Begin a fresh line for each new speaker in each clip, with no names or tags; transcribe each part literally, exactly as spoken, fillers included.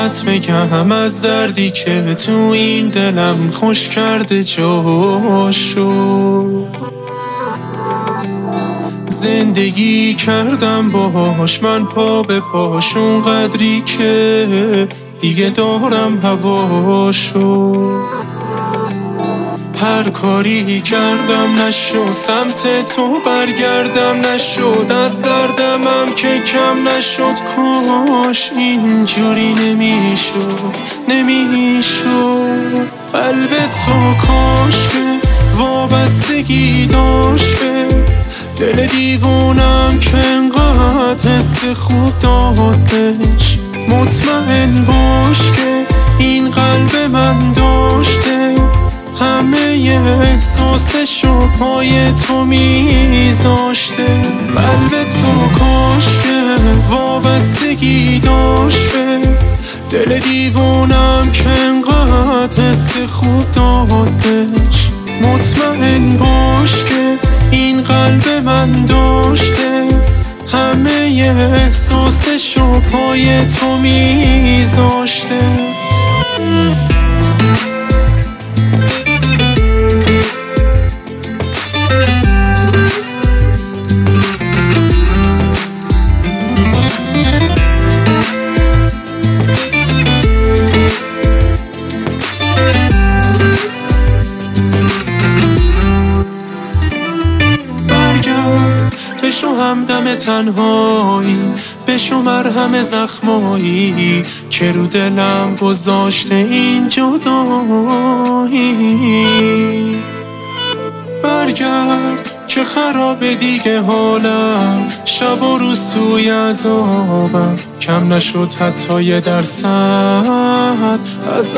برات بگم از دردی که تو این دلم خوش کرده جاشو. زندگی کردم باهاش من پا به پاش، اون قدری که دیگه دارم هواشو. هر کاری کردم نشد، سمت تو برگردم نشد، از دردمم که کم نشد. کاش اینجوری نمیشد نمیشد. قلب تو کاش که وابستگی داشت به دل دیوونم که انقدر حس خوب داد بهش. مطمئن باش که این قلب من داشته همه احساسشو پای تو میذاشته. قلب تو کاش که وابستگی داشت به دل دیوونم که انقدر حس خوب داد بهش. مطمئن باش که این قلب من داشته همه احساسشو پای تو میذاشته. بشو همدم تنهایی، بشو مرهم زخمایی که رو دلم گذاشته این جدایی. برگرد که خراب دیگه حالم، شب و روز توی عذابم، کم نشد حتی یه درصد از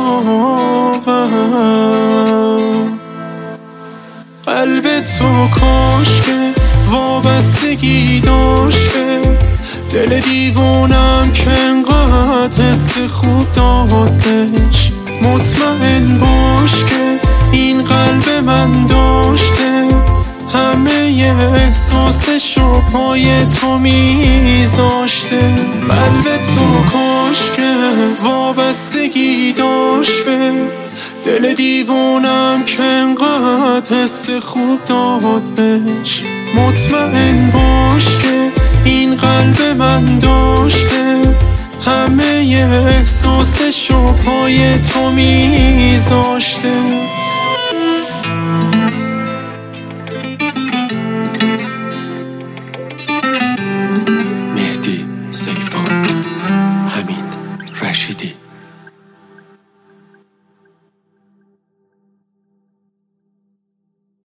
علاقم. قلب تو کاش که وابستگی داشت به دل دیوونم که انقدر حس خوب داد بهش. مطمئن باش که این قلب من داشته همه احساسشو پای تو میذاشته. قلب تو کاش که وابستگی داشت به دل دیوونم که انقدر حس خوب داد بهش. مطمئن باش که این قلب من داشته همه احساسشو پای تو میذاشته.